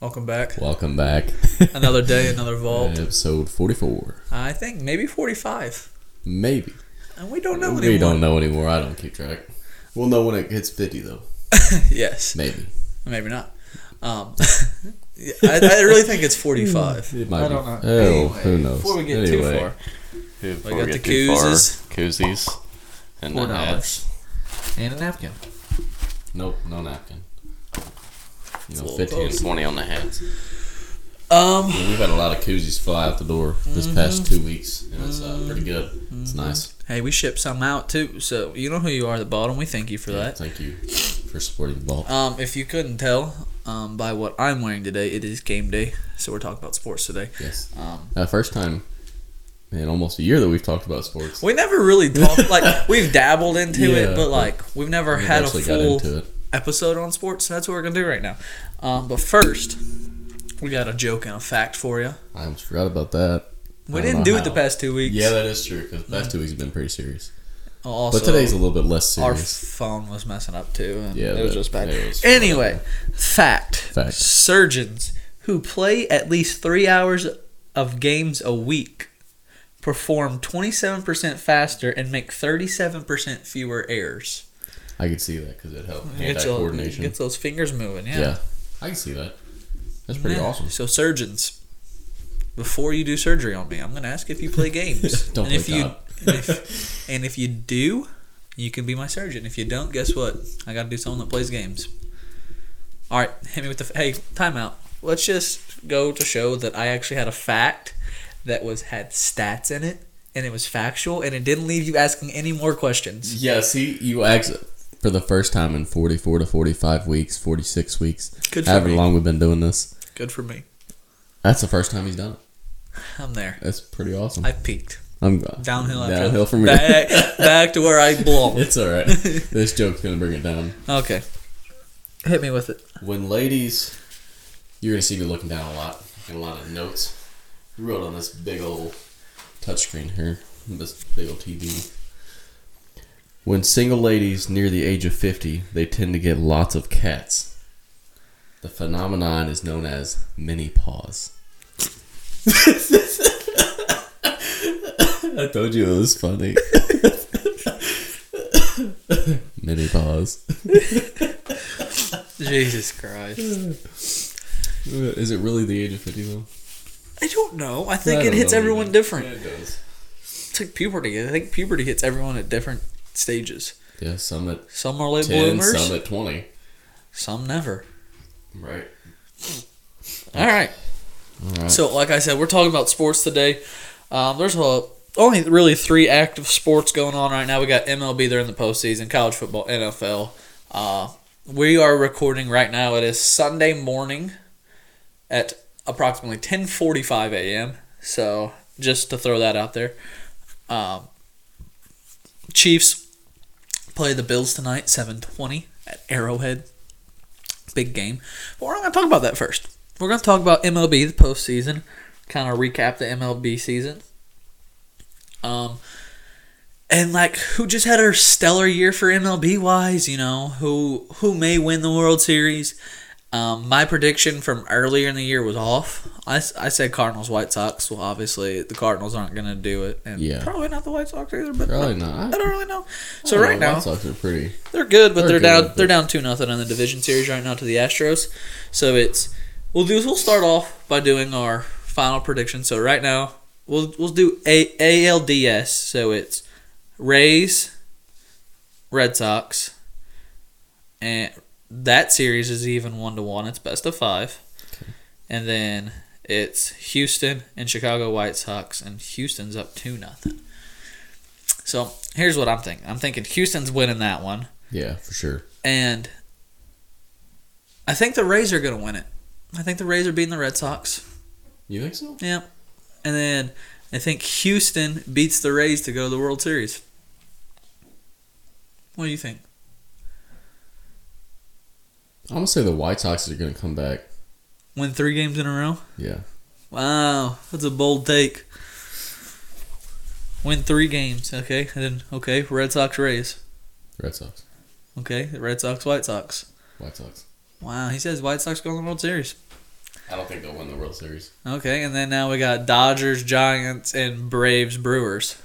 Welcome back. Welcome back. Another day, another vault. Episode 44. I think maybe 45. Maybe. And we don't know anymore. We don't know anymore. I don't keep track. We'll know when it hits 50, though. Yes. Maybe. Maybe not. I really think it's 45. It might I don't know. Oh, Anyway, who knows? Before we get too far. Before got we the get too far, koozes. koozies. And the hats. $4. And a napkin. Nope, no napkin. You know, It's a little 50 close. is 20 on the hats. We've had a lot of koozies fly out the door this past 2 weeks, and it's pretty good. It's nice. Hey, we ship some out too, so you know who you are at the bottom. We thank you for that. Thank you for supporting the vault. If you couldn't tell by what I'm wearing today, it is game day, so we're talking about sports today. Yes. First time in almost a year that we've talked about sports. We never really talked, like, we've dabbled into Yeah, it, but, like, we've never We've had a actually got full into it. episode on sports, so that's what we're going to do right now. But first, we got a joke and a fact for you. I almost forgot about that. We I don't didn't know do it how. the past 2 weeks. Yeah, that is true, because the past 2 weeks have been pretty serious. Also, But today's a little bit less our serious. phone was messing up too, and Yeah, it was that- just bad. it was- Anyway, fact. Surgeons who play at least 3 hours of games a week perform 27% faster and make 37% fewer errors. I could see that because it helps Gets coordination. Gets those fingers moving, yeah. Yeah, I can see that. That's pretty Yeah. awesome. So surgeons, before you do surgery on me, I'm going to ask if you play games. Don't and play if COD. and if you do, you can be my surgeon. If you don't, guess what? I got to do someone that plays games. All right, hit me with the hey timeout. Let's just go to show that I actually had a fact that had stats in it, and it was factual, and it didn't leave you asking any more questions. Yeah, see, you asked for the first time in 44 to 45 weeks, 46 weeks, Good for however me. long we've been doing this. Good for me. That's the first time he's done it. I'm there. That's pretty awesome. I peaked. I'm Downhill after downhill from back, here. back to where I belong. It's all right. This joke's gonna bring it down. Okay. Hit me with it. When ladies, you're gonna see me looking down a lot, and a lot of notes. I wrote on this big old touchscreen here, this big old TV. When single ladies near the age of 50, they tend to get lots of cats. The phenomenon is known as mini pause. I told you it was funny. Mini pause. Jesus Christ. Is it really the age of 50 though? I don't know. I think I it don't hits know everyone either. different. Yeah, it does. It's like puberty. I think puberty hits everyone at different stages. Yeah, some at Some are late 10, bloomers. some at 20. Some never. Right. All right. Alright. So, like I said, we're talking about sports today. There's only really 3 active sports going on right now. We got MLB, they're in the postseason, college football, NFL. We are recording right now. It is Sunday morning at approximately 10:45 a.m. So, just to throw that out there. Chiefs play the Bills tonight, 7:20 at Arrowhead. Big game. But we're not going to talk about that first. We're going to talk about MLB, the postseason. Kind of recap the MLB season. And like who just had a stellar year for MLB wise, you know, who may win the World Series. My prediction from earlier in the year was off. I said Cardinals, White Sox. Well, obviously the Cardinals aren't going to do it, and Yeah. probably not the White Sox either. But Probably not. I don't really know. I So don't right know, now White Sox are pretty. they're good, but They're they're good, down. but- They're down 2-0 in the division series right now to the Astros. So we'll start off by doing our final prediction. So right now we'll do ALDS. So it's Rays, Red Sox, and that series is even 1-1. It's best of 5, and then it's Houston and Chicago White Sox, and Houston's up 2-0. So here's what I'm thinking. I'm thinking Houston's winning that one. Yeah, for sure. And I think the Rays are going to win it. I think the Rays are beating the Red Sox. You think so? Yeah. And then I think Houston beats the Rays to go to the World Series. What do you think? I'm gonna say the White Sox are gonna come back. Win 3 games in a row? Yeah. Wow. That's a bold take. Win 3 games. Okay. And then, Red Sox, Rays. Red Sox. Okay. The Red Sox, White Sox. White Sox. Wow. He says White Sox go in the World Series. I don't think they'll win the World Series. Okay, and then now we got Dodgers, Giants, and Braves, Brewers.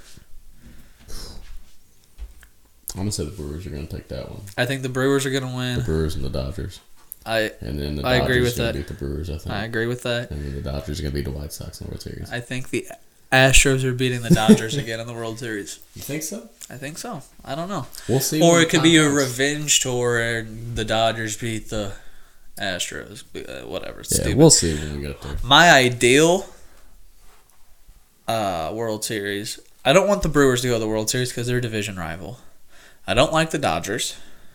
I'm gonna say the Brewers are gonna take that one. I think the Brewers are going to The win. Brewers and the Dodgers, and then the I Dodgers agree with are gonna that. beat the Brewers. I think. I agree with that. And then the Dodgers are gonna beat the White Sox in the World Series. I think the Astros are beating the Dodgers again in the World Series. You think so? I think so. I don't know. We'll see. Or when it could the be time a comes. revenge tour and the Dodgers beat the Astros. Whatever. It's Yeah, stupid. we'll see when we get there. My ideal World Series. I don't want the Brewers to go to the World Series because they're a division rival. I don't like the Dodgers.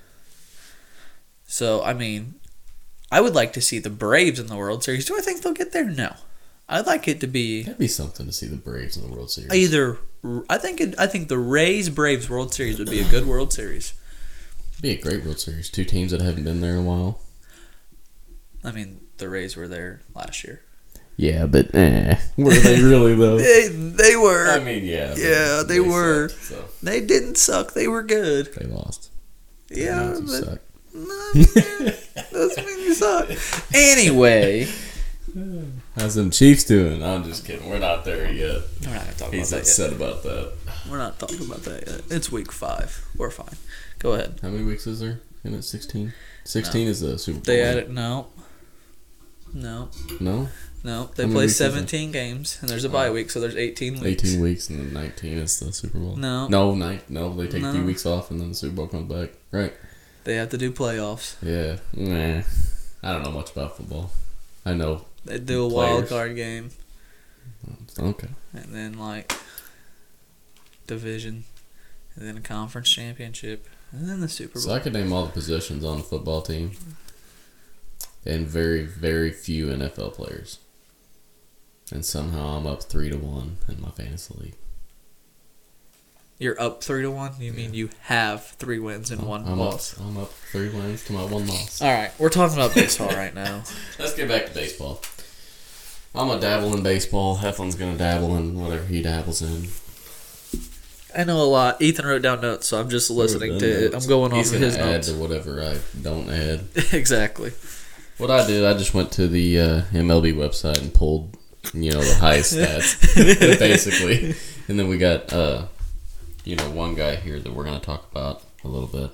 So, I mean, I would like to see the Braves in the World Series. Do I think they'll get there? No. I'd like it to be That'd be something to see the Braves in the World Series. either. I think the Rays Braves World Series would be a good World Series. It'd be a great World Series. Two teams that haven't been there in a while. I mean, the Rays were there last year. Yeah, but were they really though? They were. I mean, yeah. Yeah, they were. sucked, so They didn't suck. They were good. they lost. Yeah, That means you but suck. no, doesn't mean you suck. Anyway, How's them Chiefs doing? I'm just kidding. We're not there yet. we're not gonna talk He's about that upset about that. yet. We're not talking about that yet. It's week 5. We're fine. Go ahead. How many weeks is there? Isn't it 16? 16 is the Super Bowl. They added no. No? They How many play weeks is there? 17 games, and there's a bye week, so there's 18 weeks. 18 weeks and then 19 is the Super Bowl. No. No, they take a few No. weeks off and then the Super Bowl comes back. Right. They have to do playoffs. Yeah. Nah. I don't know much about football. I know. They do a Players. wild card game, Okay. and then like division, and then a conference championship, and then the Super Bowl. So I could name all the positions on the football team and very, very few NFL players. And somehow I'm up 3-1 in my fantasy league. You're up 3-1. You mean you have 3 wins and 1 I'm loss? Up 3 wins to my 1 loss. All right, we're talking about baseball right now. Let's get back to baseball. I'm gonna dabble in baseball. Heflin's gonna dabble in whatever he dabbles in. I know a lot. Ethan wrote down notes, so I'm just listening to it. I'm going off He's of gonna his add notes. to whatever I don't add. Exactly. What I did, I just went to the MLB website and pulled, the highest stats, basically. And then we got, one guy here that we're gonna talk about a little bit.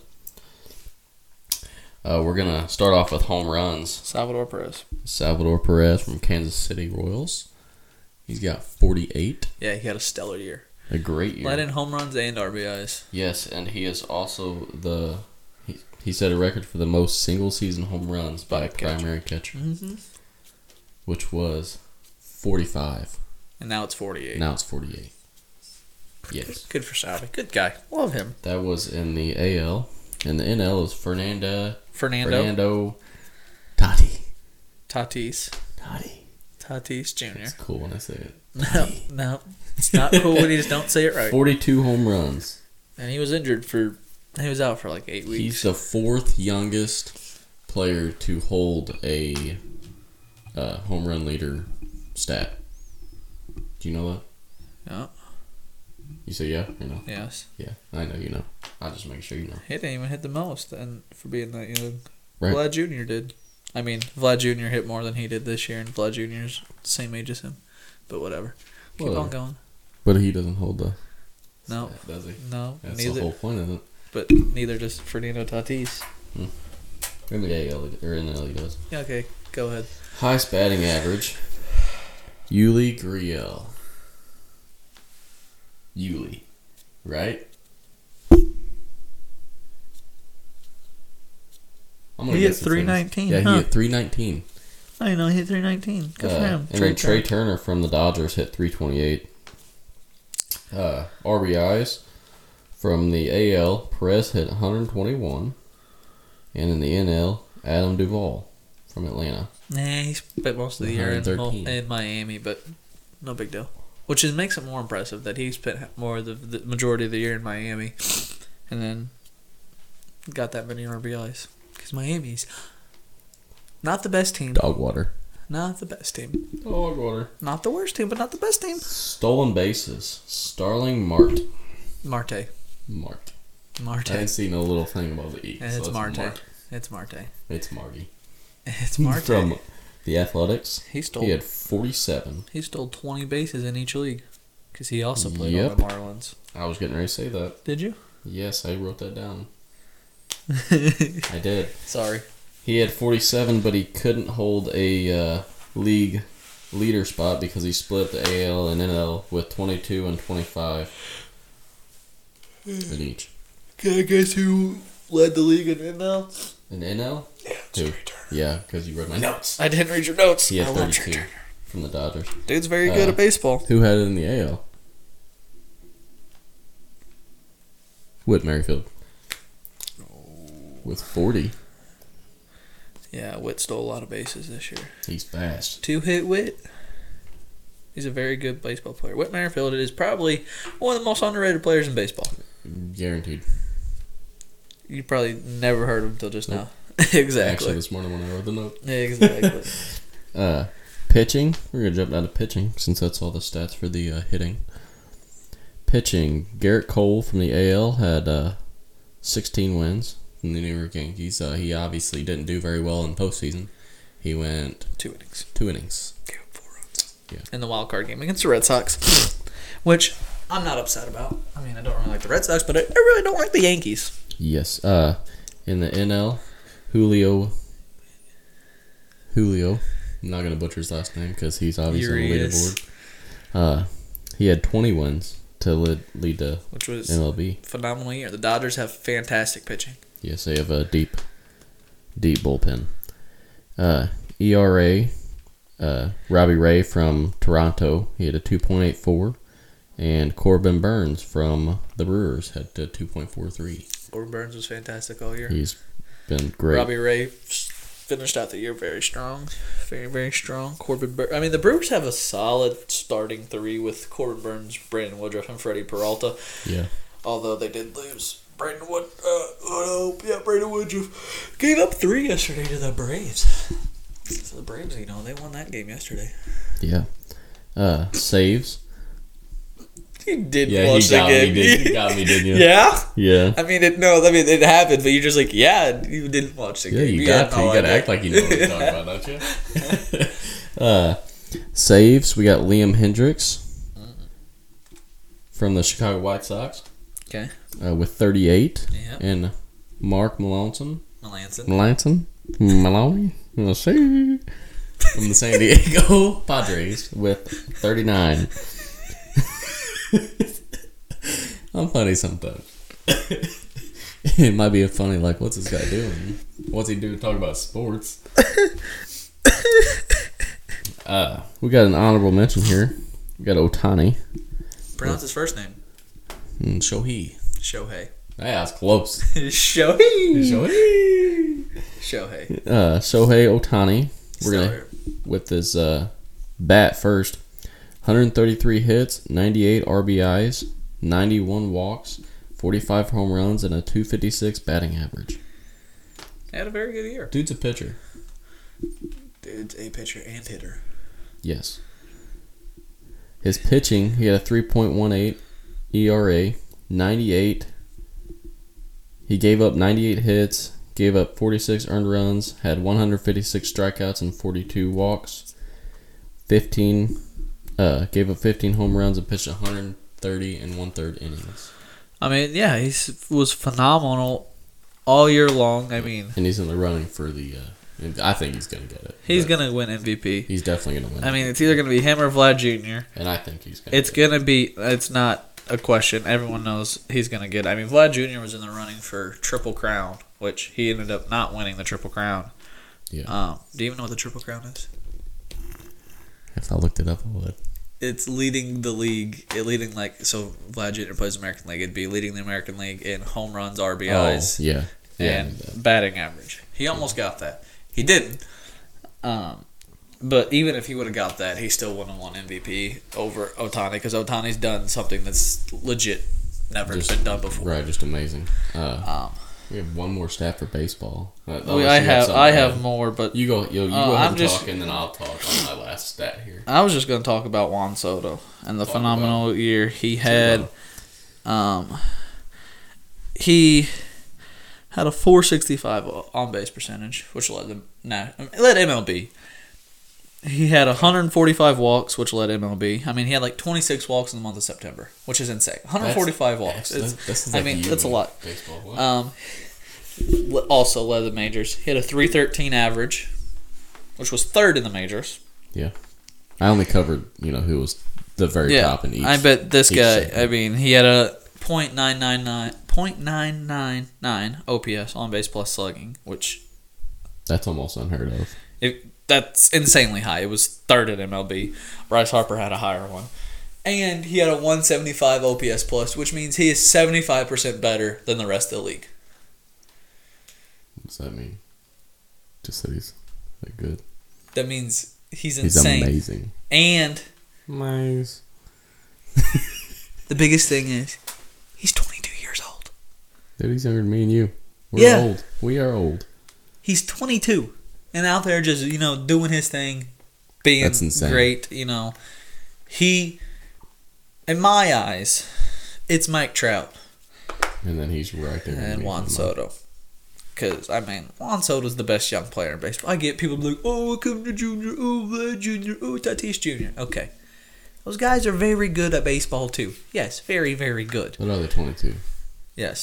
We're gonna start off with home runs. Salvador Perez. Salvador Perez from Kansas City Royals. He's got 48. Yeah, he had a stellar year. A great year. Led in home runs and RBIs. Yes, and he is also he set a record for the most single season home runs by a primary catcher, Mm-hmm. which was 45. And now it's 48. Now it's 48. Yes. Good for Salvi. Good guy. Love him. That was in the AL. And the NL is Fernando. Fernando Tatis. Tatis. Tatis. Tatis Jr. It's cool when I say it. No. It's not cool when you just don't say it right. 42 home runs. And he was injured he was out for like 8 weeks. He's the 4th youngest player to hold a home run leader stat. Do you know that? Yeah. You say yeah or no? Yes. Yeah, I know you know. I'll just make sure you know. He didn't even hit the most and for being that young. Right. Vlad Jr. did. I mean, Vlad Jr. hit more than he did this year, and Vlad Jr. is the same age as him. But whatever. Keep Whatever. on going. But he doesn't hold the No. stat, does he? No, That's neither. the whole point of it. But neither does Fernando Tatis. In the AL, or in the LA does. Yeah, okay, go ahead. Highest batting average. Yuli Gurriel. Yuli. Right? I'm gonna He hit guess it's 319, his. Yeah, huh? he hit 319. I didn't know he hit 319. Good for him. And then Trey Turner from the Dodgers hit 328. RBIs from the AL, Perez hit 121. And in the NL, Adam Duvall from Atlanta. Nah, he spent most of the year 113. in Miami, but no big deal. Which makes it more impressive that he spent more of the majority of the year in Miami, and then got that many RBIs. Because Miami's not the best team. Dog water. Not the best team. Dog water. Not the worst team, but not the best team. Stolen bases. Starling Marte. Marte. I didn't see no little thing above the E. And so it's Marte. Marte. It's Marte. It's Marty. It's Marte. From the Athletics. He stole. He had 47. He stole 20 bases in each league, because he also played Yep. on the Marlins. I was getting ready to say that. Did you? Yes, I wrote that down. I did. Sorry. He had 47, but he couldn't hold a league leader spot because he split the AL and NL with 22 and 25 in each. Can I guess who led the league in NL? In NL? Yeah, it's Who? Trey Turner. Yeah, because you read my notes. I didn't read your notes. He had I love Trey 32 Turner. from the Dodgers. Dude's very good at baseball. Who had it in the AL? Whit Merrifield. With 40. Yeah, Witt stole a lot of bases this year. He's fast. 2-hit Witt. He's a very good baseball player. Whit Merrifield is probably one of the most underrated players in baseball. Guaranteed. You probably never heard of him until just Nope. now. Actually, Exactly. this morning when I wrote the note. Exactly. Pitching. We're going to jump down to pitching since that's all the stats for the hitting. Pitching. Garrett Cole from the AL had 16 wins from the New York Yankees. He obviously didn't do very well in postseason. He went 2 innings. 2 innings. Gave up 4 runs. Yeah. In the wild card game against the Red Sox. Which I'm not upset about. I mean, I don't really like the Red Sox, but I really don't like the Yankees. Yes. In the NL, Julio. I'm not going to butcher his last name because he's obviously on the leaderboard. He had 20 wins to lead the Which was MLB. phenomenal year. The Dodgers have fantastic pitching. Yes, they have a deep bullpen. ERA, Robbie Ray from Toronto, he had a 2.84. And Corbin Burns from the Brewers had a 2.43. Corbin Burns was fantastic all year. He's been great. Robbie Ray finished out the year very strong. Very, very strong. Corbin Burns. I mean, the Brewers have a solid starting 3 with Corbin Burns, Brandon Woodruff, and Freddie Peralta. Yeah. Although they did lose. Brandon Woodruff gave up 3 yesterday to the Braves. So the Braves, they won that game yesterday. Yeah. Saves. You did Yeah, watch he the got game. me. He got me, didn't you? Yeah? Yeah. It happened, but you're just like, yeah, you didn't watch the Yeah, game. you had got to. no You got to idea. act like you know what you're talking about, don't you? Saves. We got Liam Hendricks from the Chicago White Sox Okay. with 38. Yeah. And Mark Melanson. Melanson. Maloney. Let's see. From the San Diego Padres with 39. I'm funny sometimes. It might be a funny, like, what's this guy doing? What's he doing talking about sports? We got an honorable mention here. We got Ohtani. Pronounce his first name. And Shohei. Shohei. Yeah, it's close. Shohei. Shohei. Shohei Ohtani. We're gonna with his bat first. 133 hits, 98 RBIs, 91 walks, 45 home runs, and a 256 batting average. Had a very good year. Dude's a pitcher. Dude's a pitcher and hitter. Yes. His pitching, he had a 3.18 ERA, 98. He gave up 98 hits, gave up 46 earned runs, had 156 strikeouts and 42 walks. Gave up 15 home runs and pitched 130 and 1/3 innings. I mean, yeah, he was phenomenal all year long. I mean, And he's in the running for the. I think he's gonna get it. he's gonna win MVP. He's definitely gonna win. I mean, it's either gonna be him or Vlad Jr. And I think he's gonna. It's gonna be. It's not a question. Everyone knows he's gonna get it. I mean, Vlad Jr. was in the running for Triple Crown, which he ended up not winning the Triple Crown. Yeah. Do you even know what the Triple Crown is? If I looked it up, I would. It's leading the league. So Vlad Jr. plays American League. It'd be leading the American League in home runs, RBIs, Oh, yeah. and batting average. He almost got that. He didn't. But even if he would have got that, he still wouldn't have won MVP over Ohtani because Ohtani's done something that's legit never been done before. Right, just amazing. We have one more stat for baseball. I have more, but You go ahead and just- talk, and then I'll talk on my last stat here. I was just going to talk about Juan Soto and the phenomenal year he had. He had a .465 on base percentage, which led MLB. He had 145 walks, which led MLB. I mean, he had like 26 walks in the month of September, which is insane. 145 walks. That's I like mean, you that's a in lot. Baseball. What? Also led the majors. He had a 313 average, which was third in the majors. Yeah. I only covered, who was the very top in each. I bet this each guy, segment. I mean, he had a .999 OPS on base plus slugging, which That's almost unheard of. that's insanely high. It was third at MLB. Bryce Harper had a higher one. And he had a 175 OPS plus, which means he is 75% better than the rest of the league. What does that mean? Just that he's like good. That means he's He's insane. amazing. And Nice. the biggest thing is he's 22 years old. Dude, he's younger than me and you. We're Yeah. old. We are old. He's 22 and out there just, doing his thing, being That's insane. great, He, in my eyes, it's Mike Trout And then he's right there. and Juan Soto. Because, Juan Soto's the best young player in baseball. I get people like, oh, Acuna Jr., oh, Vlad Jr., oh, Tatis Jr. Okay. Those guys are very good at baseball, too. Yes, very, very good. What are they, 22? Yes,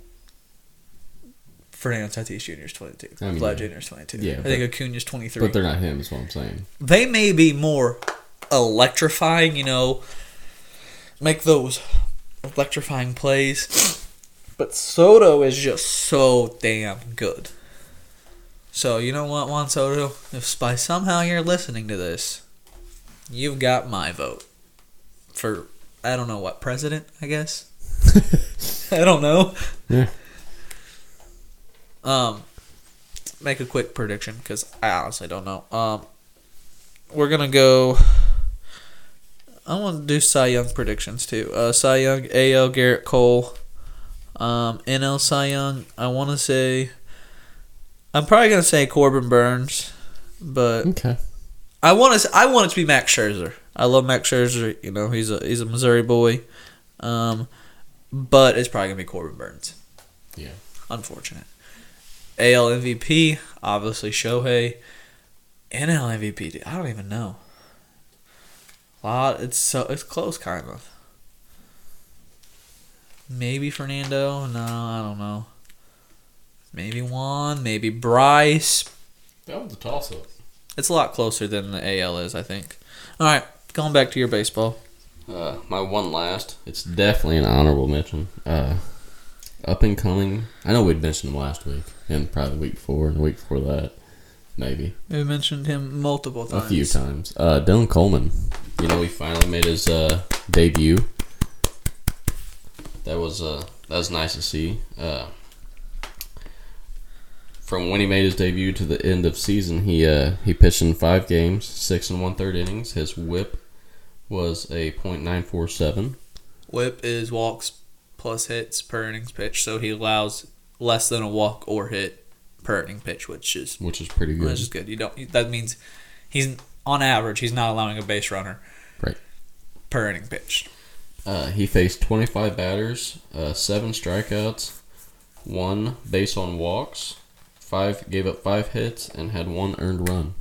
Fernando Tatis Jr. is 22. I mean, Vlad yeah. Jr. is 22. Yeah, I think Acuna's 23. But they're not him, is what I'm saying. They may be more electrifying, make those electrifying plays. But Soto is just so damn good. So, you know what, Juan Soto? If by somehow you're listening to this, you've got my vote. For, I don't know what, president, I guess? I don't know. Yeah. Make a quick prediction, because I honestly don't know. We're going to go... I want to do Cy Young predictions, too. Cy Young, AL, Garrett Cole. NL Cy Young, I want to say... I'm probably going to say Corbin Burns, but Okay. I want it to be Max Scherzer. I love Max Scherzer. He's a Missouri boy. But it's probably going to be Corbin Burns. Yeah. Unfortunate. AL MVP, obviously Shohei. NL MVP, I don't even know. It's close, kind of. Maybe Fernando. No, I don't know. Maybe Juan. Maybe Bryce. That was a toss-up. It's a lot closer than the AL is, I think. All right, going back to your baseball. My one last. It's definitely an honorable mention. Up and coming. I know we'd mentioned him last week, and probably the week before, and the week before that. Maybe. We mentioned him multiple times. A few times. Dylan Coleman. He finally made his debut. That was nice to see. From when he made his debut to the end of season, he pitched in 5 games, 6 1/3 innings. His WHIP was a .947. WHIP is walks plus hits per innings pitch, so he allows less than a walk or hit per inning pitch, which is pretty good. Which is good. That means he's on average he's not allowing a base runner Right. per inning pitch. He faced 25 batters, 7 strikeouts, 1 base on walks, gave up 5 hits, and had 1 earned run.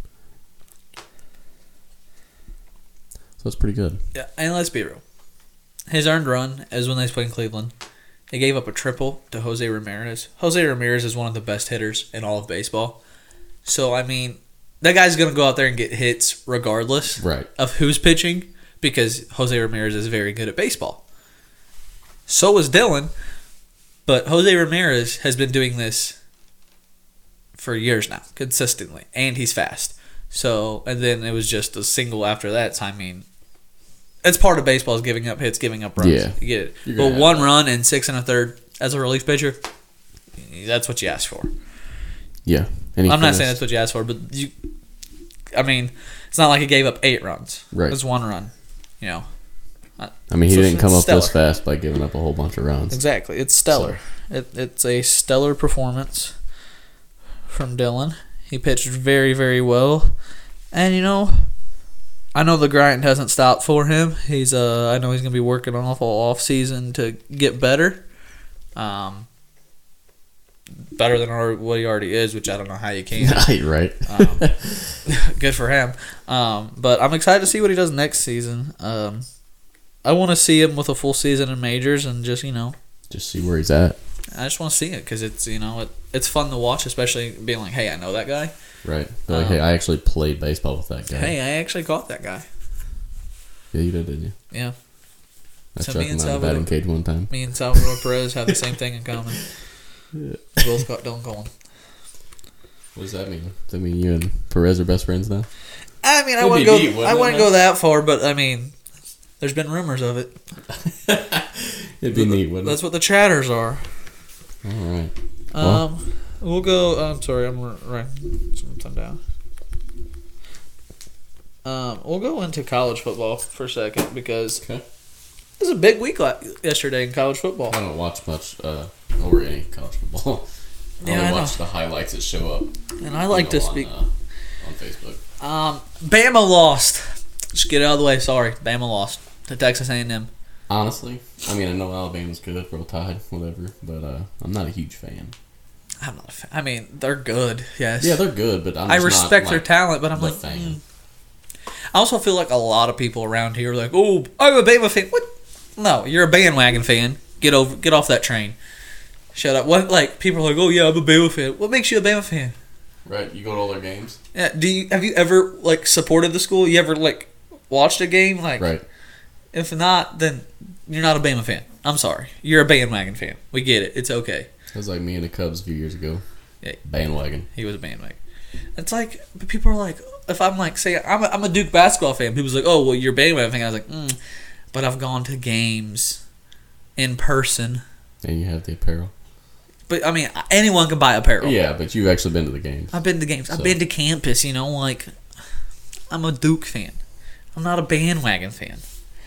So that's pretty good. Yeah, and let's be real. His earned run is when they played in Cleveland. He gave up a triple to Jose Ramirez. Jose Ramirez is one of the best hitters in all of baseball. So, that guy's going to go out there and get hits regardless Right. of who's pitching because Jose Ramirez is very good at baseball. So is Dylan, but Jose Ramirez has been doing this for years now, consistently, and he's fast. So, and then it was just a single after that. So, it's part of baseball is giving up hits, giving up runs. Yeah. You get it. You're gonna But have 1 that. run and 6 1/3 as a relief pitcher, that's what you ask for. Yeah. And he I'm not saying finished- that's what you asked for, but it's not like he gave up 8 runs. Right. It was 1 run. He So didn't come it's up this stellar. fast by giving up a whole bunch of runs. Exactly. It's stellar. It's a stellar performance from Dylan. He pitched very, very well. And, I know the grind hasn't stopped for him. I know he's going to be working on all off season to get better. better than what he already is, which I don't know how you can. Right. Good for him. But I'm excited to see what he does next season. I want to see him with a full season in majors and just see where he's at. I just want to see it because it's it's fun to watch, especially being like, hey, I know that guy. Right. But like, hey, I actually played baseball with that guy. Hey, I actually caught that guy. Yeah, you did, didn't you? Yeah. I struck him out of the batting cage one time. Me and Salvador Perez have the same thing in common. We both got Dylan Colin. What does that mean? Does that mean you and Perez are best friends now? I mean, I wouldn't go that far, but I mean, there's been rumors of it. It'd be neat, wouldn't it? That's what the chatters are. All right. We'll go. I'm sorry, I'm writing something down. We'll go into college football for a second because it was a big week yesterday in college football. I don't watch much or any college football. I only watch the highlights that show up. And I like to speak on Facebook. Bama lost. Just get it out of the way. Sorry, Bama lost to Texas A&M. Honestly, I mean, I know Alabama's good, Roll Tide, whatever, but I'm not a huge fan. I'm not a fan. I mean, they're good, yes. Yeah, they're good, but I respect their talent, but I'm like, fan. I also feel like a lot of people around here are like, oh, I'm a Bama fan. What? No, you're a bandwagon fan. Get off that train. Shut up. What? Like, people are like, oh yeah, I'm a Bama fan. What makes you a Bama fan? Right, you go to all their games. Yeah. Have you ever supported the school? You ever watched a game? Right. If not, then you're not a Bama fan. I'm sorry. You're a bandwagon fan. We get it. It's okay. It was like me and the Cubs a few years ago. Yeah. Bandwagon. He was a bandwagon. It's like, but people are like, if I'm say I'm a Duke basketball fan, people's like, oh well, you're a bandwagon fan. I was like, but I've gone to games in person. And you have the apparel. But I mean, anyone can buy apparel. Yeah, but you've actually been to the games. I've been to games. So. I've been to campus. I'm a Duke fan. I'm not a bandwagon fan.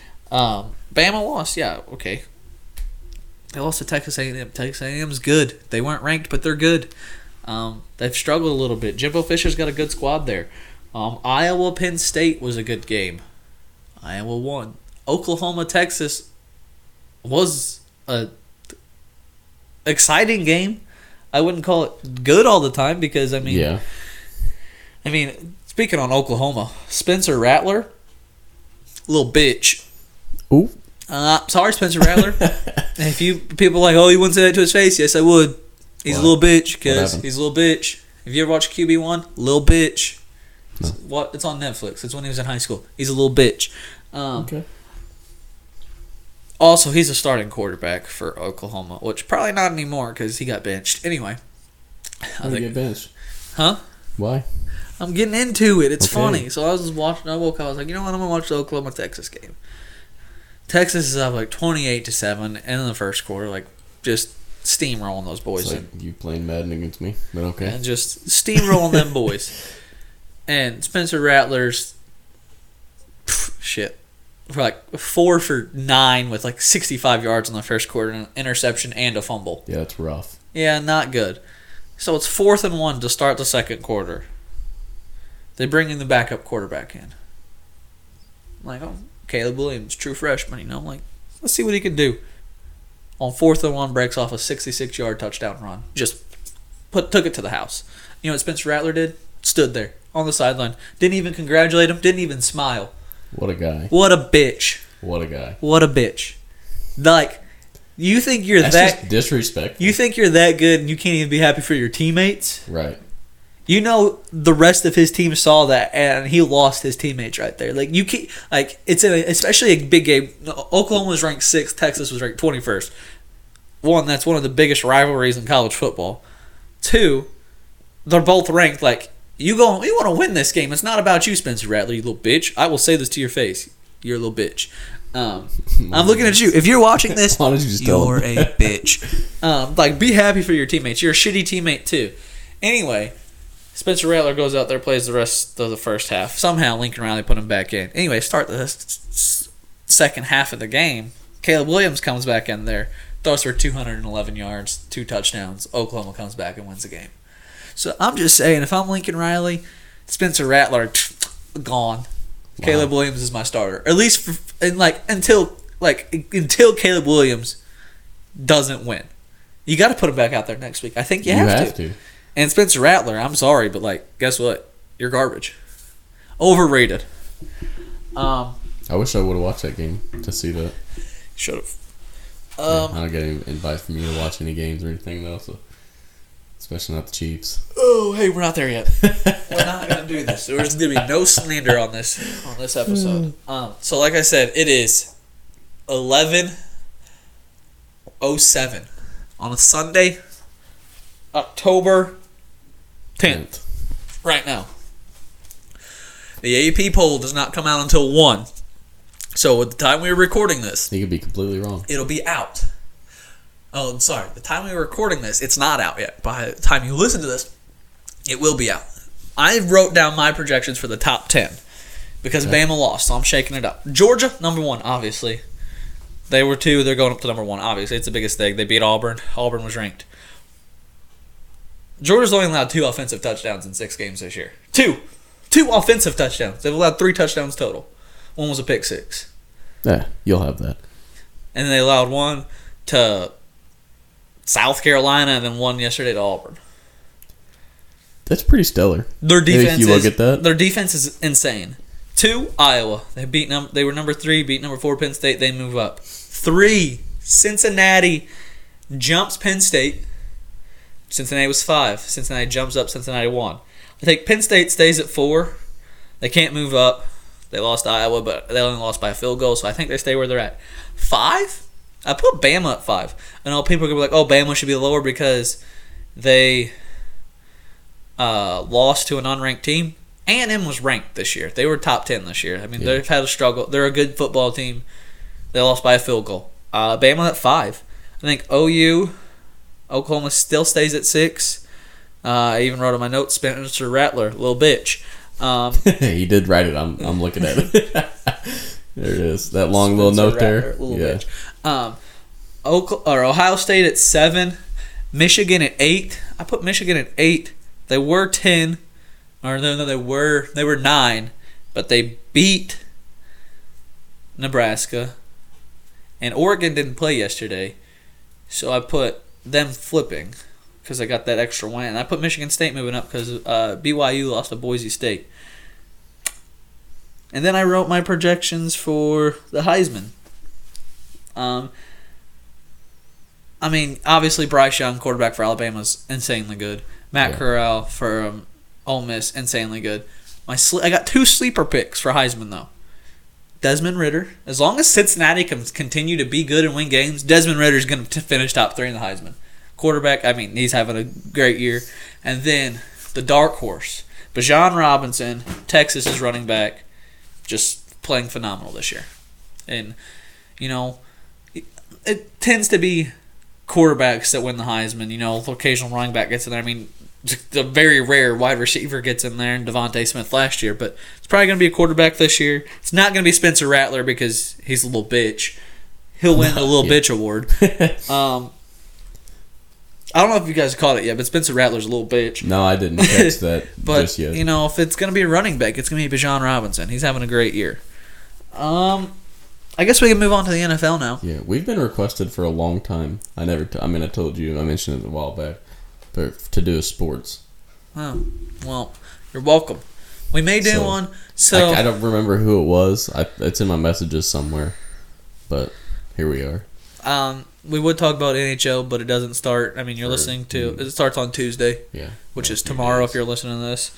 Bama lost. Yeah, okay. They lost to Texas A&M. Texas A&M's good. They weren't ranked, but they're good. They've struggled a little bit. Jimbo Fisher's got a good squad there. Iowa Penn State was a good game. Iowa won. Oklahoma Texas was a exciting game. I wouldn't call it good all the time because I mean, speaking on Oklahoma, Spencer Rattler, little bitch. Ooh. Sorry, Spencer Rattler. If people are like, oh, you wouldn't say that to his face. Yes, I would. He's a little bitch because he's a little bitch. Have you ever watched QB1? Little bitch. No. It's on Netflix. It's when he was in high school. He's a little bitch. Okay. Also, he's a starting quarterback for Oklahoma, which probably not anymore because he got benched. Anyway. How did he get benched? Huh? Why? I'm getting into it. It's okay. funny. So I was just watching. I woke up. I was like, you know what? I'm going to watch the Oklahoma-Texas game. Texas is up 28-7 in the first quarter, just steamrolling those boys. It's like you playing Madden against me, but okay. And just steamrolling them boys. And Spencer Rattler's for 4 for 9 with 65 yards in the first quarter, an interception and a fumble. Yeah, it's rough. Yeah, not good. So it's 4th and 1 to start the second quarter. They bring in the backup quarterback in. Caleb Williams, true freshman, let's see what he can do. On 4th and 1, breaks off a 66-yard touchdown run. Just took it to the house. You know what Spencer Rattler did? Stood there on the sideline. Didn't even congratulate him. Didn't even smile. What a guy. What a bitch. What a guy. What a bitch. You think you're That's just disrespectful. You think you're that good and you can't even be happy for your teammates? Right. You know the rest of his team saw that and he lost his teammates right there. You can't, especially a big game. Oklahoma was ranked 6th, Texas was ranked 21st. 1, that's one of the biggest rivalries in college football. 2, they're both ranked. You want to win this game. It's not about you, Spencer Rattler, you little bitch. I will say this to your face. You're a little bitch. I'm looking at you. If you're watching this, why don't you just you're a bitch. Be happy for your teammates. You're a shitty teammate too. Anyway, Spencer Rattler goes out there, plays the rest of the first half. Somehow Lincoln Riley put him back in. Anyway, start the second half of the game. Caleb Williams comes back in there, throws for 211 yards, 2 touchdowns. Oklahoma comes back and wins the game. So I'm just saying, if I'm Lincoln Riley, Spencer Rattler, gone. Wow. Caleb Williams is my starter. At least until Caleb Williams doesn't win. You got to put him back out there next week. I think you have to. And Spencer Rattler, I'm sorry, but guess what? You're garbage. Overrated. I wish I would have watched that game to see that. Should have. I don't get any invite from you to watch any games or anything though, so especially not the Chiefs. Oh, hey, we're not there yet. We're not gonna do this. There's gonna be no slander on this episode. So like I said, it is 11:07 on a Sunday, October 10th. Right now. The AAP poll does not come out until 1. So at the time we were recording this, You could be completely wrong. it'll be out. Oh, I'm sorry. The time we were recording this, it's not out yet. By the time you listen to this, it will be out. I wrote down my projections for the top 10 because Bama lost, so I'm shaking it up. Georgia, number 1, obviously. They were 2. They're going up to number 1, obviously. It's the biggest thing. They beat Auburn. Auburn was ranked. Georgia's only allowed 2 offensive touchdowns in 6 games this year. 2 offensive touchdowns. They've allowed 3 touchdowns total. 1 was a pick 6. Yeah, you'll have that. And they allowed 1 to South Carolina and then 1 yesterday to Auburn. That's pretty stellar. Their defense If you look at that. Their defense is insane. 2, Iowa. They were number 3, beat number 4 Penn State. They move up. 3, Cincinnati jumps Penn State. Cincinnati was 5. Cincinnati jumps up. Cincinnati 1. I think Penn State stays at 4. They can't move up. They lost to Iowa, but they only lost by a field goal, so I think they stay where they're at. 5? I put Bama at 5. I know people are going to be like, oh, Bama should be lower because they lost to an unranked team. A&M was ranked this year. They were top 10 this year. I mean, they've had a struggle. They're a good football team. They lost by a field goal. Bama at 5. I think OU, Oklahoma still stays at 6. I even wrote on my notes, Spencer Rattler, little bitch. He did write it. I'm looking at it. There it is. That long Spencer little note Rattler, there. little Yeah. bitch. Ohio State at 7. Michigan at 8. I put Michigan at 8. They were 10. Or no, they were 9. But they beat Nebraska. And Oregon didn't play yesterday. So I put them flipping. Because I got that extra win. And I put Michigan State moving up because BYU lost to Boise State. And then I wrote my projections for the Heisman. I mean, obviously Bryce Young, quarterback for Alabama, is insanely good. Matt Corral for Ole Miss, insanely good. I got 2 sleeper picks for Heisman, though. Desmond Ridder. As long as Cincinnati can continue to be good and win games, Desmond Ridder is going to finish top 3 in the Heisman. Quarterback, I mean, he's having a great year. And then the dark horse, Bijan Robinson, Texas' running back, just playing phenomenal this year. And, you know, it tends to be quarterbacks that win the Heisman. You know, the occasional running back gets in there. I mean, the very rare wide receiver gets in there, and Devontae Smith last year. But it's probably going to be a quarterback this year. It's not going to be Spencer Rattler because he's a little bitch. He'll win the little bitch award. I don't know if you guys caught it yet, but Spencer Rattler's a little bitch. No, I didn't catch that but, just yet. you know, if it's going to be a running back, it's going to be Bijan Robinson. He's having a great year. I guess we can move on to the NFL now. Yeah, we've been requested for a long time. I told you, I mentioned it a while back, but to do a sports. Oh, well, you're welcome. We may do one. So I don't remember who it was. It's in my messages somewhere, but here we are. We would talk about NHL, but it doesn't start. I mean, you're listening to it starts on Tuesday, which is tomorrow if you're listening to this.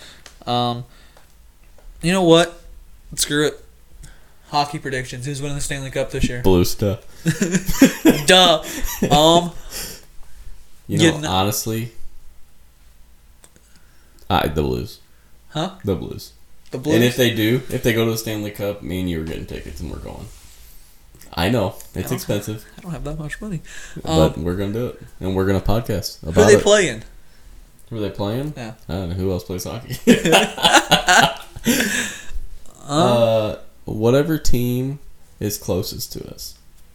You know what? Screw it. Hockey predictions. Who's winning the Stanley Cup this year? Blue stuff. Duh. Honestly, the Blues. Huh? The Blues. The Blues. And if they go to the Stanley Cup, me and you are getting tickets and we're going. I know it's expensive. I don't have that much money, but we're gonna do it, and we're gonna podcast about it. Who are they playing? Who are they playing? Yeah. I don't know who else plays hockey. Whatever team is closest to us,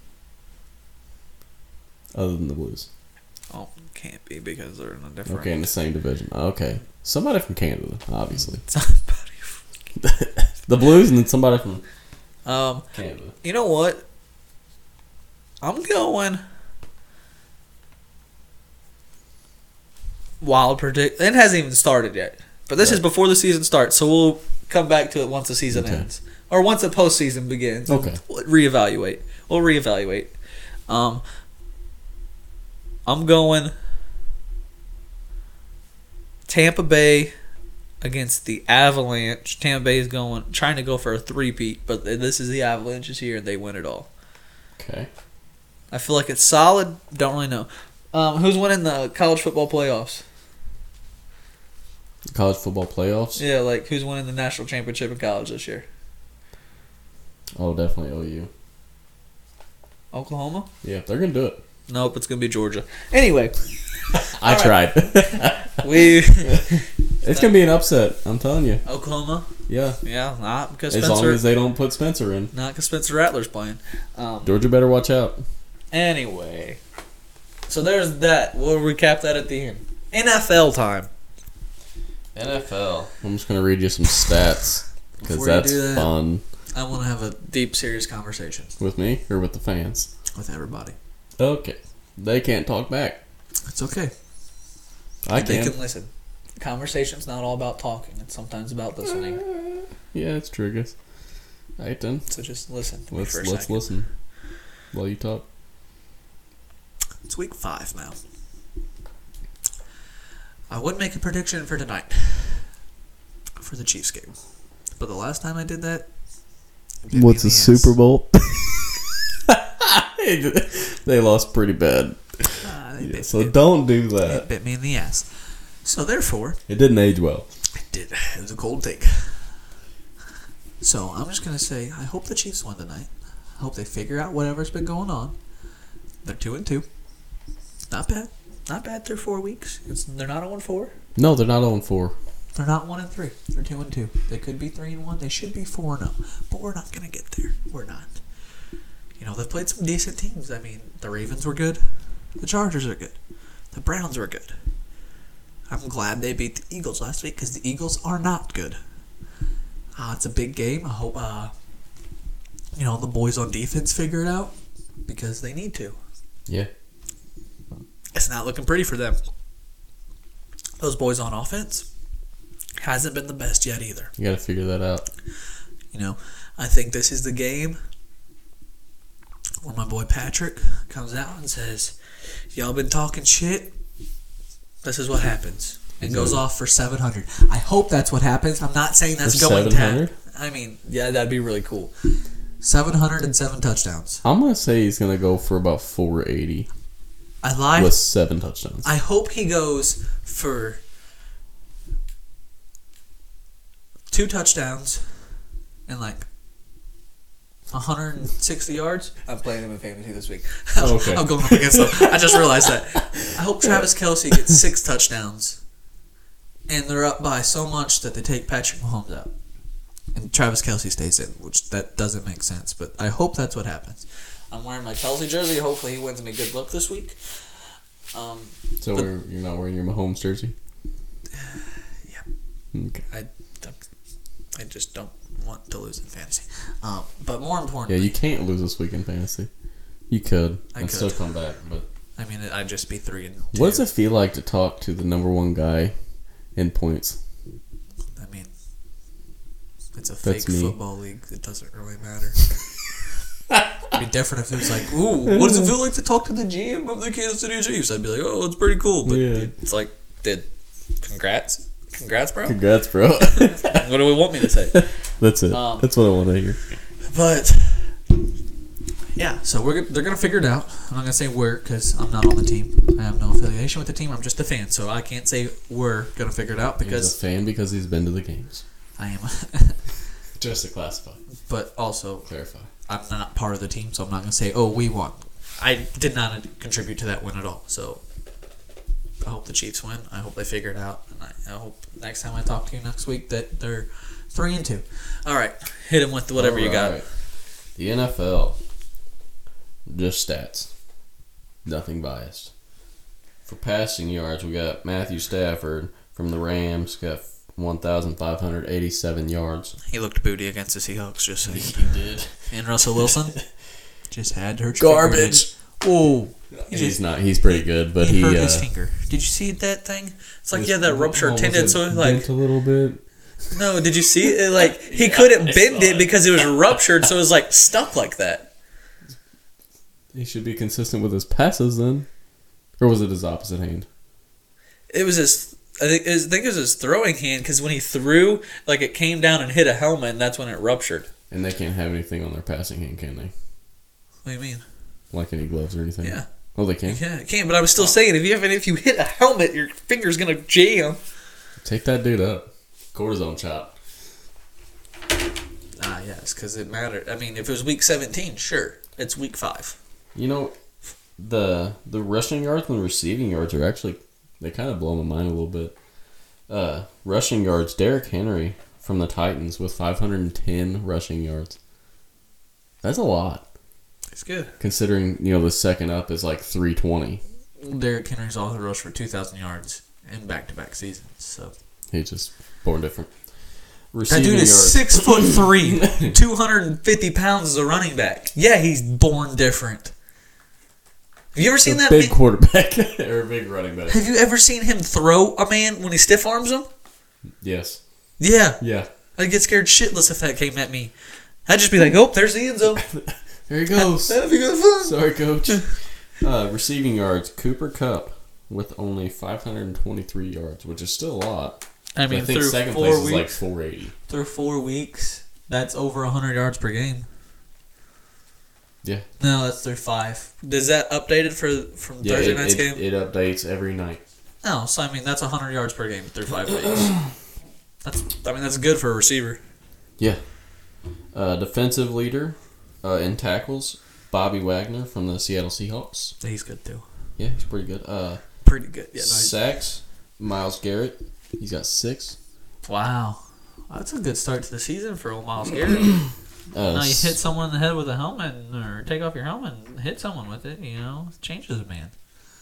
other than the Blues. Oh, can't be because they're in a different. Okay, in the same division. Okay, somebody from Canada, obviously. The Blues, and then somebody from Canada. You know what? I'm going wild predict. It hasn't even started yet, but this is before the season starts. So we'll come back to it once the season ends, or once the postseason begins. Okay. We'll reevaluate. We'll reevaluate. I'm going Tampa Bay against the Avalanche. Tampa Bay is trying to go for a three-peat, but this is the Avalanche's here, and they win it all. Okay. I feel like it's solid. Don't really know. Who's winning the college football playoffs? College football playoffs? Yeah, like who's winning the national championship in college this year? Oh, definitely OU. Oklahoma? Yeah, they're going to do it. Nope, it's going to be Georgia. Anyway. I tried. It's going to be an upset, I'm telling you. Oklahoma? Yeah. Yeah, not because As long as they don't put Spencer in. Not because Spencer Rattler's playing. Georgia better watch out. Anyway. So there's that. We'll recap that at the end. NFL time. NFL. I'm just going to read you some stats because Before you that's do that, fun. I want to have a deep, serious conversation With me or with the fans? with everybody. Okay. They can't talk back. It's okay. They They can listen. Conversation's not all about talking. It's sometimes about listening. Yeah, it's true, I guess. Alright then. So just listen to me Let's for a second. listen while you talk. It's week 5 now. I would make a prediction for tonight for the Chiefs game. But the last time I did that... What's the Super Bowl? They lost pretty bad. So don't do It that. bit me in the ass. So therefore... It didn't age well. It did. It was a cold take. So I'm just going to say, I hope the Chiefs win tonight. I hope they figure out whatever's been going on. They're 2-2. Not bad. Not bad through 4 weeks. They're not 0-4. No, they're not 0-4. They're not 1-3. They're 2-2. They could be 3-1. They should be 4-0. But we're not going to get there. We're not. You know, they've played some decent teams. I mean, the Ravens were good. The Chargers are good. The Browns were good. I'm glad they beat the Eagles last week because the Eagles are not good. It's a big game. I hope, the boys on defense figure it out because they need to. Yeah. It's not looking pretty for them. Those boys on offense hasn't been the best yet either. You got to figure that out. You know, I think this is the game where my boy Patrick comes out and says, y'all been talking shit. This is what happens. And goes off for 700. I hope that's what happens. I'm not saying that's For going 700? to. I mean, yeah, that'd be really cool. 707 touchdowns. I'm going to say he's going to go for about 480 I lied. with 7 touchdowns. I hope he goes for 2 touchdowns and like 160 yards. I'm playing him in fantasy this week. Okay. I'm going up against him. I just realized that. I hope Travis Kelce gets 6 touchdowns and they're up by so much that they take Patrick Mahomes out. And Travis Kelce stays in, which that doesn't make sense, but I hope that's what happens. I'm wearing my Kelce jersey. Hopefully he wins me good luck this week. So you're not wearing your Mahomes jersey? Yeah. Okay. I just don't want to lose in fantasy. But more Yeah, importantly, you can't lose this week in fantasy. You could. I and could. still come back. But I mean, I'd just be 3-2. what does it feel like to talk to the number 1 guy in points? I mean, it's a That's fake me. football league. It doesn't really matter. It'd be different if it was like, ooh, what does it feel like to talk to the GM of the Kansas City Chiefs? I'd be like, oh, it's pretty cool. But Yeah. it's like, congrats, bro. Congrats, bro. What do we want me to say? That's it. That's what I want to hear. But yeah, so they're gonna figure it out. I'm not gonna say we're because I'm not on the team. I have no affiliation with the team. I'm just a fan, so I can't say we're gonna figure it out He's because a fan because he's been to the games. I am. Just to classify. But also, Clarify. I'm not part of the team, so I'm not gonna say, "Oh, we won." I did not contribute to that win at all. So I hope the Chiefs win. I hope they figure it out, and I hope next time I talk to you next week that they're 3-2. All right, hit him with whatever you got. Alright. The NFL. Just stats. Nothing biased. For passing yards, we got Matthew Stafford from the Rams. Got 1,587 yards. He looked booty against the Seahawks, just so He did. And Russell Wilson just had to hurt Garbage. Oh, He's not. He's pretty good, but he he hurt his finger. Did you see that thing? It's like that ruptured tendon. So bent a little bit. no, did you see it? Like he couldn't bend it because it was ruptured, so it was like stuck like that. He should be consistent with his passes then, or was it his opposite hand? It was his. I think it was his throwing hand because when he threw, like it came down and hit a helmet, and that's when it ruptured. And they can't have anything on their passing hand, can they? What do you mean? Like any gloves or anything? Yeah. Oh, they can? Yeah, it can. But I was still saying, if you hit a helmet, your finger's gonna jam. Take that dude up. Cortisone shot. Yes, because it mattered. I mean, if it was week 17, sure, it's week 5. You know, the rushing yards and the receiving yards are actually, they kind of blow my mind a little bit. Rushing yards, Derrick Henry from the Titans with 510 rushing yards. That's a lot. It's good. Considering, the second up is like 320. Derrick Henry's also rushed for 2,000 yards in back-to-back seasons, so. He's just born different. That Receiving dude is yards. 6'3", 250 pounds as a running back. Yeah, he's born different. Have you ever seen that? Big quarterback or a big running back. Have you ever seen him throw a man when he stiff arms him? Yes. Yeah. Yeah. I'd get scared shitless if that came at me. I'd just be like, oh, there's the end zone. There he goes. That'd be good fun. Sorry, coach. Receiving yards, Cooper Kupp with only 523 yards, which is still a lot. I mean, I think through second 4 place weeks, is like 480. through 4 weeks, that's over 100 yards per game. Yeah. No, that's through 5. Is that updated from Thursday night's game? It updates every night. No, so I mean that's 100 yards per game through 5 weeks. That's good for a receiver. Yeah. Defensive leader in tackles, Bobby Wagner from the Seattle Seahawks. He's good too. Yeah, he's pretty good. Pretty good. Yeah. Sacks, Myles Garrett. He's got 6. Wow, that's a good start to the season for old Myles Garrett. Now you hit someone in the head with a helmet, or take off your helmet and hit someone with it. It changes a man.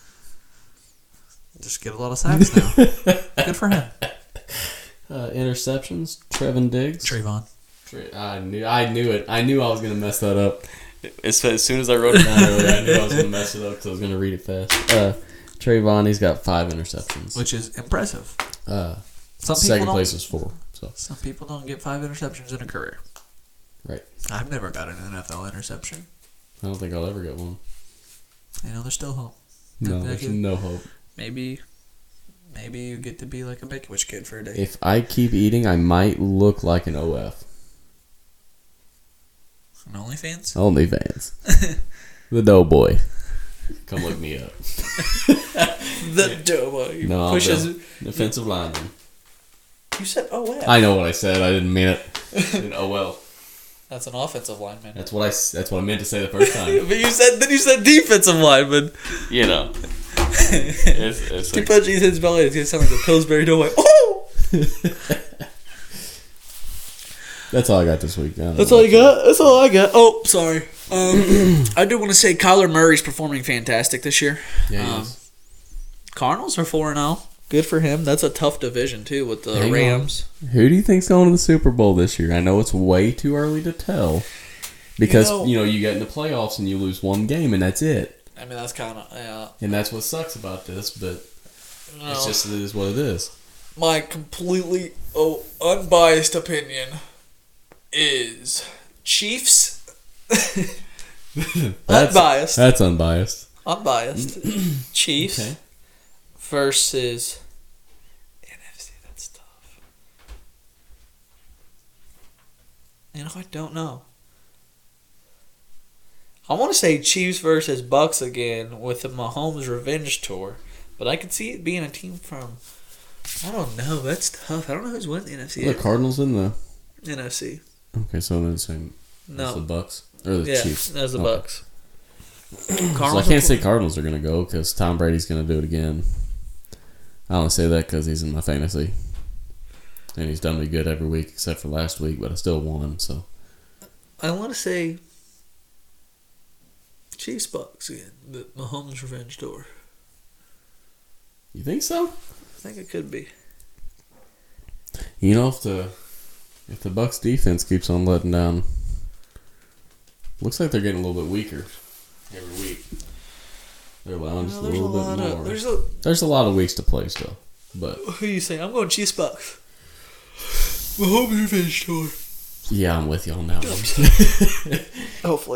Just get a lot of sacks now. Good for him. Interceptions, Trevon Diggs. Trayvon. I knew it. I knew I was going to mess that up. As soon as I wrote it down earlier, I knew I was going to mess it up because I was going to read it fast. Trayvon, he's got 5 interceptions. Which is impressive. Some second people place was 4. So Some people don't get 5 interceptions in a career. right. I've never got an NFL interception. I don't think I'll ever get one. There's still hope. No, there's no hope. Maybe you get to be like a Make-A-Wish kid for a day. If I keep eating, I might look like an OF. An OnlyFans? OnlyFans. The Doughboy. Come look me up. The Doughboy. No, pushes. Defensive lineman. You said OF. I know what I said. I didn't mean it. An OL. That's an offensive lineman. That's what I meant to say the first time. But you said defensive lineman. It's He like, punched Ethan's belly. It's gonna sound like the Pillsbury Doughboy. Oh! That's all I got this week. That's all you got? That's all I got. Oh, sorry. I do want to say Kyler Murray's performing fantastic this year. Yeah, he is. Cardinals are 4-0. Good for him. That's a tough division, too, with the Hang on. Rams. Who do you think's going to the Super Bowl this year? I know it's way too early to tell. Because, you get in the playoffs and you lose one game and that's it. I mean, that's kind of, yeah. And that's what sucks about this, but it's just it is what it is. My completely unbiased is Chiefs. Unbiased. That's unbiased. Unbiased. Chiefs Okay. versus NFC. That's tough. I don't know. I want to say Chiefs versus Bucks again with the Mahomes revenge tour, but I could see it being a team from. I don't know. That's tough. I don't know who's winning the NFC. Are the Cardinals in the NFC. Okay, so then the same. That's the No. Bucks or the Chiefs. That's the Okay. Bucks. So I can't say Cardinals are going to go because Tom Brady's going to do it again. I only say that because he's in my fantasy, and he's done me good every week except for last week, but I still won. So I want to say Chiefs Bucks again. The Mahomes revenge tour. you think so? I think it could be. If the Bucks defense keeps on letting down, looks like they're getting a little bit weaker every week. They're allowing just a There's a little lot bit of. more. There's a lot of weeks to play still, but Who you saying? I'm going Chiefs Bucks. Mahomes revenge tour. yeah, I'm with you on that one. Hopefully.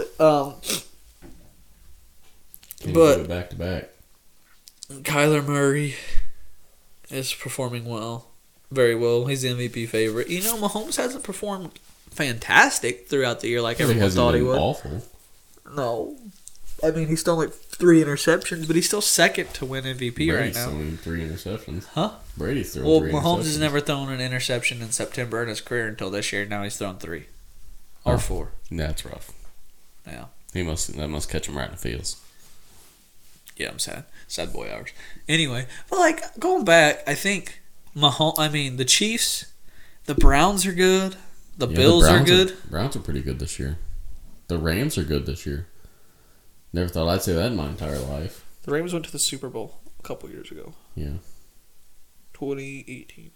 Can you But- do it back to back. Kyler Murray is performing well. Very well. He's the MVP favorite. You know, Mahomes hasn't performed fantastic throughout the year like He everyone hasn't thought he been would. awful. No. I mean, he's thrown like 3 interceptions, but he's still second to win MVP right Brady's now. throwing 3 interceptions. Huh? Brady's throwing Well, 3 Mahomes interceptions. has never thrown an interception in September in his career until this year. Now he's thrown 3 or Oh. 4. That's rough. Yeah. That must catch him right in the fields. Yeah, I'm sad. Sad boy hours. Anyway, but like going back, I think the Chiefs, the Browns are good. The Yeah, Bills are Browns good. Browns are pretty good this year. The Rams are good this year. Never thought I'd say that in my entire life. The Rams went to the Super Bowl a couple years ago. Yeah. 2018.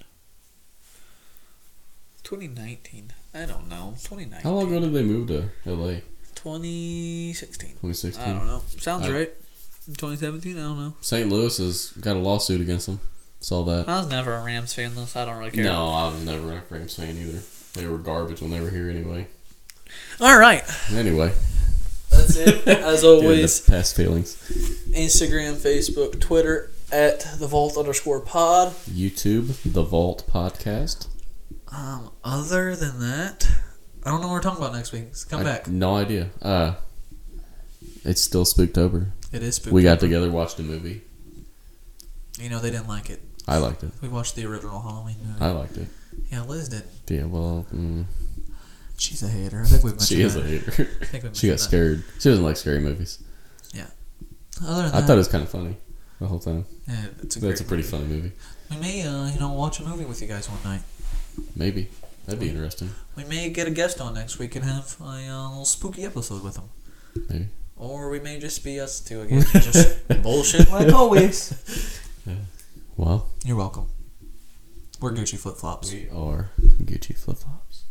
2019. I don't know. 2019. How long ago did they move to LA? 2016. 2016. I don't know. Sounds I- right. 2017. I don't know. St. Louis has got a lawsuit against them. Saw that. I was never a Rams fan, though, so I don't really care. No, I was never a Rams fan either. They were garbage when they were here anyway. All right. Anyway. That's it. As Yeah, always, the past feelings. Instagram, Facebook, Twitter at the Vault_pod. YouTube, The Vault Podcast. Other than that, I don't know what we're talking about next week. So come back. No idea. It's still Spooktober. It is spooky. We got together, watched a movie. You know, they didn't like it. I liked it. We watched the original Halloween movie. I liked it. Yeah, Liz did. Yeah, well, She's a hater. I think we've mentioned she is that. a hater. I think we mentioned She got that. scared. She doesn't like scary movies. Other than I that, thought it was kind of funny the whole time. yeah, it's a That's a great pretty movie. funny movie. We may, watch a movie with you guys one night. Maybe. That'd be interesting. We may get a guest on next week and have a little spooky episode with them. Maybe. Or we may just be us two again. Just bullshit like always. Well, You're welcome. We're Gucci flip-flops. we are Gucci flip flops.